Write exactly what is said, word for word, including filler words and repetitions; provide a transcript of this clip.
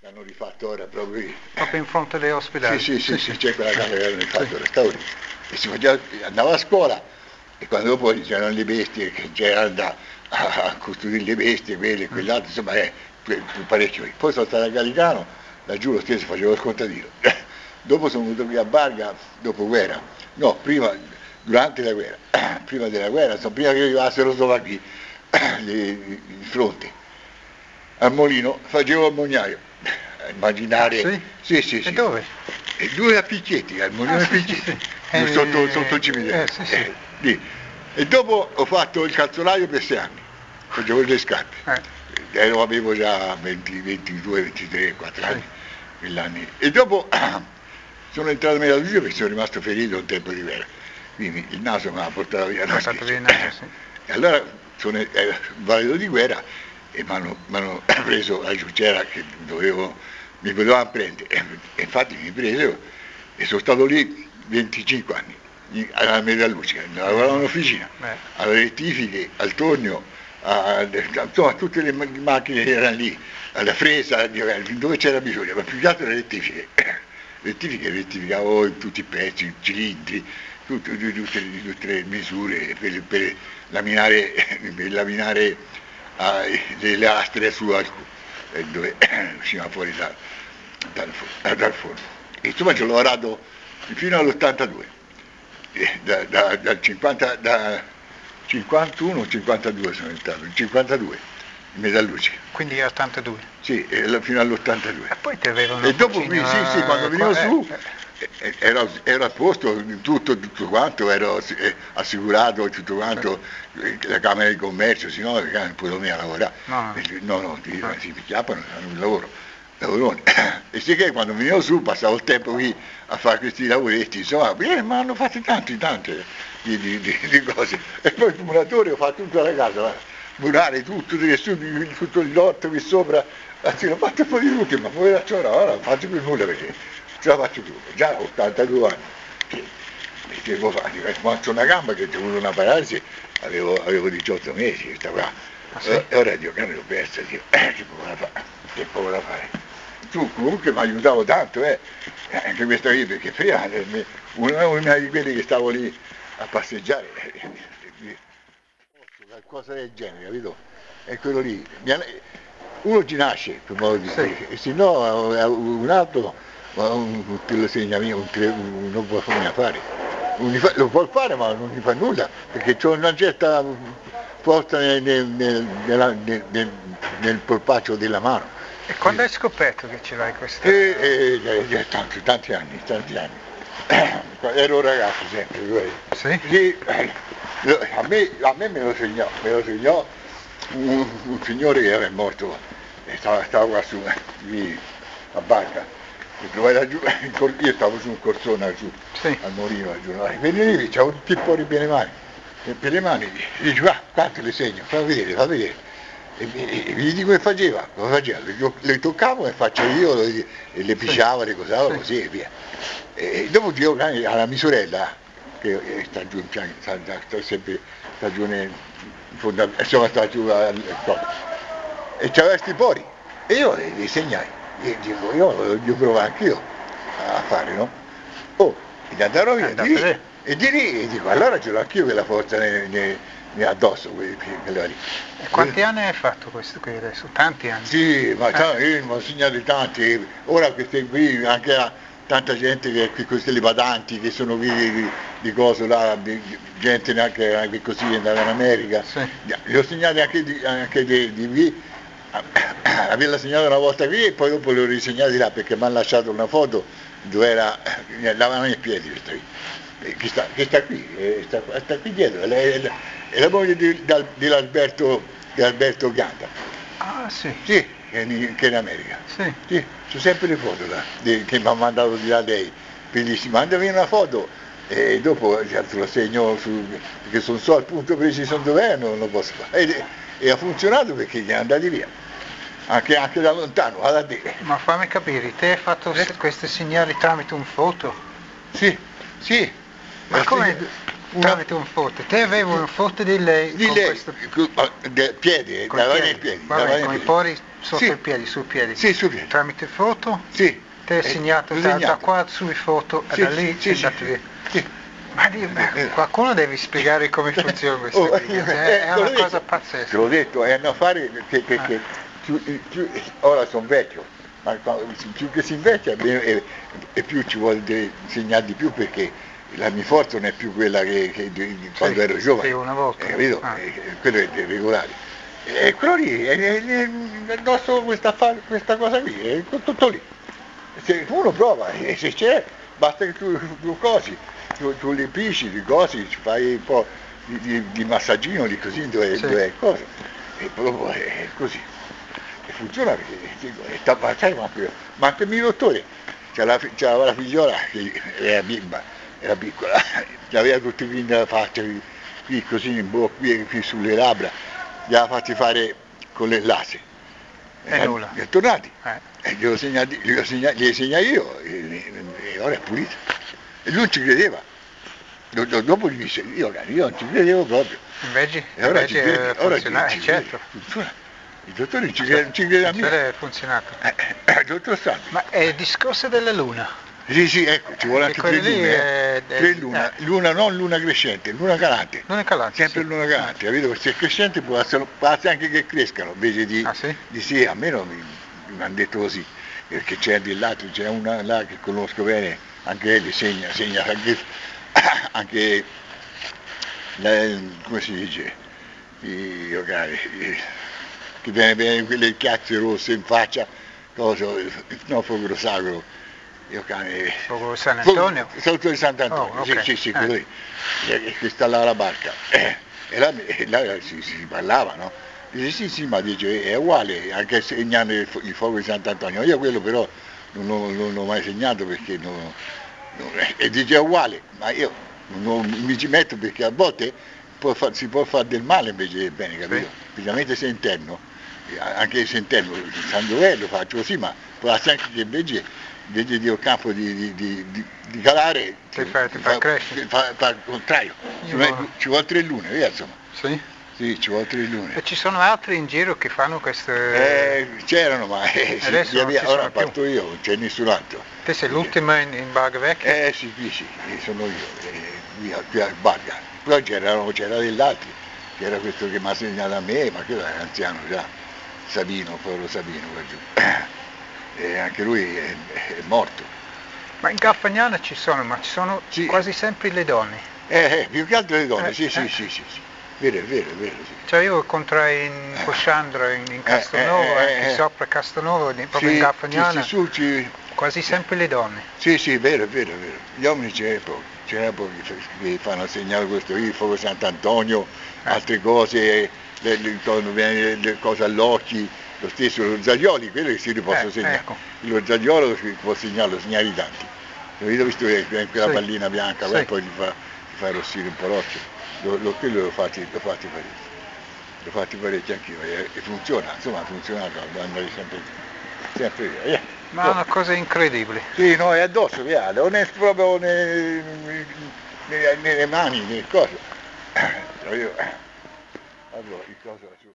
l'hanno rifatto ora proprio lì. Proprio in fronte agli ospedali? Sì, sì, sì, sì, c'è quella casa che hanno rifatto, Sì. restauri. E si faceva, andava a scuola e quando poi c'erano le bestie, che c'era da a, a costruire le bestie, quelle e quell'altro, insomma, è parecchio. Poi sono stato a Galicano, laggiù lo stesso, facevo il contadino. Dopo sono venuto qui a Barga, dopo guerra, no, prima, durante la guerra, prima della guerra, insomma, prima che arrivassero solo qui, il fronte. Al Molino facevo il mognaio, immaginare... Ah, sì? Sì, sì, sì. E dove? E due a Picchetti, al Molino Ah, e sì, Picchetti, sì, sì. sotto, Eh, sotto il cimitero. eh, sì, sì. Eh, lì. E dopo ho fatto il calzolaio per sei anni, facevo le scarpe. Eh. Ero, avevo già venti, ventidue, ventitré, quattro Sì. anni, quell'anni. E dopo sono entrato nella luce perché sono rimasto ferito un tempo di guerra. Quindi il naso mi ha portato via la Portato via schiena. il naso, sì. E allora sono eh, valido di guerra e mi hanno preso la giucciera che dovevo, mi potevano prendere. E infatti mi presero e sono stato lì venticinque anni alla metalluccica, lavoravo in officina, Beh. alle rettifiche, al tornio, a, insomma, tutte le macchine che erano lì, alla fresa, dove c'era bisogno, ma più che altro le rettifiche. Rettifiche, rettificavo tutti i pezzi, cilindri, tutte, tutte, tutte le misure per, per laminare, per laminare uh, le lastre su alcune, dove usciva fuori da, dal, dal forno. E insomma ci ho lavorato fino all'ottantadue. Da, da, dal cinquanta, da cinquantuno cinquantadue sono entrato, in cinquantadue in metalluccica. Quindi ottantadue? Sì, fino all'ottantadue. E poi ti avevano E dopo qui, sì, sì, quando venivo su, eh, ero, ero a posto, tutto, tutto quanto, ero assicurato, tutto quanto, la Camera di Commercio, se no non potevo mica lavorare. No, no, no, ti, no. Si picchiappano, fanno un lavoro, lavorone. E sì che quando venivo su passavo il tempo qui a fare questi lavoretti, insomma, eh, ma hanno fatto tanti, tante di, di, di, di cose. E poi il muratore ho fatto tutta la casa, guarda, murare tutto, tutto il lotto qui sopra, anzi l'ho fatto un po' di tutto, ma poi la ciò ora non faccio più nulla perché ce la faccio più, già ho ottantadue anni, che, che devo fare, ma c'ho una gamba che ho avuto una paralisi, avevo, avevo diciotto mesi, questa qua, ah, sì? E ora Dio che l'ho persa, Dio, eh, che poco da fare, che poco da fare. Tu comunque mi aiutavo tanto, eh, anche questa qui, perché prima una, una di quelli che stavo lì a passeggiare, qualcosa del genere, capito? È quello lì. Uno ci nasce, per modo di dire, sì. E se no un altro un, te lo segna mia, un, un, non può fare. Un, lo può fare ma non gli fa nulla, perché c'è una certa forza nel, nel, nel, nel, nel, nel polpaccio della mano. E quando hai scoperto che ce l'hai questa? E, e, e, tanti, tanti anni, tanti anni. Ero un ragazzo sempre, sì? Sì, a, me, a me me lo segnò, me lo segnò un, un signore che era morto, e stava, stava qua su, lì a Barca, laggiù, io stavo su un corsone giù, sì. Al Molino, giù, venivi, c'avevo tutti i pori per le mani, e per le mani, dici, ah, quanto le segno, fa vedere, fa vedere. E mi dico come faceva, come faceva, le, le toccavo e faccio io, le, le pisciavo, le cosavo, sì. Così e via. E dopo dico alla mia sorella, che sta giù in piano, sta, sta sempre, sta giù nel fondo, insomma sta giù al corpo, e c'aveva questi pori, e io li, li segnai, e dico, io voglio provare anch'io a fare, no? Oh, e andarono via, di lì, e di lì, e dico, allora ce l'ho anch'io quella forza nei, nei, addosso, quelli, quelli. E quanti anni hai fatto questo qui adesso? Tanti anni? Sì, ma eh. io mi ho segnato tanti, ora queste qui, anche la, tanta gente che è qui, questi badanti che sono qui di, di cose là, di, gente neanche, anche così andava in America, sì. Li ho segnati anche di, anche di, di qui, avevo segnato una volta qui e poi dopo li ho risegnati là perché mi hanno lasciato una foto dove era, lavano i piedi questa qui. Che sta, che sta qui, eh, sta, sta qui dietro, è la, è la moglie di, di Alberto, di Alberto Ganda. Ah sì? Sì, che è in, che è in America. Sì. Sì, sono sempre le foto là, di, che mi ha mandato di là lei. Quindi si mandami una foto e dopo te lo segno su, perché sono so al punto preciso dov'è, non lo posso fare. E, e ha funzionato perché gli è andati via. Anche, anche da lontano, guarda te. Ma fammi capire, te hai fatto eh? questi segnali tramite un foto? Sì, sì. Ma come tramite un foto? Te avevi una foto di lei? Di con lei, questo... con, de, piedi, davanti ai piedi. Vabbè, con i pori sotto sì. il piede, sui piedi. Sì, sui piedi. Tramite foto? Sì. Te hai segnato da, da qua sui foto sì, e da lì sì, sei sì, andato sì, via. sì. Ma Dio, ma qualcuno deve spiegare come funziona questa Oh, cosa, eh, è, è te l'ho una detto, cosa te pazzesca. l'ho detto, è un affare che, che, che più, più, ora sono vecchio, ma quando- più che si invecchia meno- e, e più ci vuole de- insegnare di più, perché la mia forza non è più quella che, che di- di quando Sì, ero giovane, sì, una volta. eh, capito? Ah. Eh, quello è è regolare. E quello lì, è, è, è, addosso questa, affare- questa cosa qui, è tutto lì. Se uno prova, e se c'è, basta che tu, tu cosi, tu, tu li pisci, li cosi, ci fai un po' di, di, di massaggino di così dove, Sì. dove è cosa, e proprio è così. E funziona perché, dico, e tappa- sai, ma, ma anche il mio dottore, c'era la, c'era la figliola che era bimba, era piccola, che aveva tutti qui nella faccia, qui, qui così in bocca, qui, qui sulle labbra, gli aveva fatti fare con le laser. E Eh, nulla. Li ho tornati. Eh. E glielo segnati, glielo segna, glieli segna io e, e ora è pulito. E lui non ci credeva. Do- do- Dopo gli disse, io, io non ci credevo proprio. Invece, E ora ci invece crede, è ora ci, funzionato, ci eh, crede, certo. funziona. Il dottore non ci crede, non ci crede a me. Cioè, è funzionato. Eh, eh, il dottor Salvi. Ma è il discorso della luna. Sì, sì, ecco, ci vuole Che anche tre quello lì lune. è- Eh. è- Tre luna, eh. luna non luna crescente, luna calante. Luna calante, Sempre sì. luna calante, capito? Se è crescente può essere, può essere anche che crescano, invece di, Ah, sì? di sì, a me non mi, mi hanno detto così, perché c'è di là, c'è una là che conosco bene, anche lei segna, segna anche, anche la- come si dice, i locali, i- che viene bene quelle chiazze rosse in faccia, cosa, no, fuoco sacro, io cane, Fuoco San Antonio? sotto di Sant'Antonio, Oh, ok. sì, sì, sì, Eh. quello lì, eh, che sta là alla barca, eh, e là, e là si, si parlava, no? Dice sì, sì, ma dice è uguale, anche segnando il, fu- il fuoco di Sant'Antonio, io quello però non, l'ho- non l'ho mai segnato perché non, non- e dice è uguale, ma io non mi ci metto perché a volte può fa- si può fare del male invece del bene, capito? Sì. Specialmente se interno, eh, anche se interno, San Giovanni lo faccio così, ma può essere anche che invece, invece di un campo di, di, di, di, di calare Ti fa- ti fa crescere. fa, fa il contrario, Io ci, vuole, non- ci vuole tre lune, via, insomma, Sì. sì, ci vuole tre lune. E ci sono altri in giro che fanno queste... Eh, c'erano, ma eh, sì, Adesso via non via, ci ora sono più. parto io, non c'è nessun altro. Te sei l'ultima in, in Barga Vecchia? Eh sì, qui sì, eh, sono io, eh, qui, a- qui a Barga. Poi c'erano, c'era dell'altro, c'era questo che mi ha segnato a me, ma quello era anziano già, Sabino, povero Sabino, qua giù. E anche lui è, è morto. Ma in Garfagnana ci sono, ma ci sono Sì. quasi sempre le donne. Eh, eh, più che altro le donne, Eh, sì, sì, eh. sì, sì, sì. Vero, è vero, è vero, sì. Cioè io incontrai in Cosciandra, in, in Castelnuovo, eh, eh, anche eh. sopra Castelnuovo, di- proprio Sì, in Garfagnana, sì, sì, su, ci- quasi sempre le donne. Sì, sì, vero, è vero, è vero. Gli uomini ce n'è pochi, ce n'è pochi che fanno segnare questo qui, il fuoco Sant'Antonio, altre cose, le, le, quando viene le cose all'occhio, lo stesso, lo zaglioli, quello che si li posso Eh, segnare. ecco. Lo zagliolo si può segnare, lo segnali tanti. Avete visto che che quella Sì. pallina bianca, Sì. poi poi gli fa, gli fa arrossire un po' l'occhio. Lo, lo, quello lo fatti, lo fatti parecchio. Lo fatti parecchio anch'io e, e funziona, insomma ha funzionato, devo andare sempre, sempre via. via. Ma è una cosa incredibile. Sì, no, è addosso, via, non è proprio ne- ne- nelle mani, nelle cose. Allora, il coso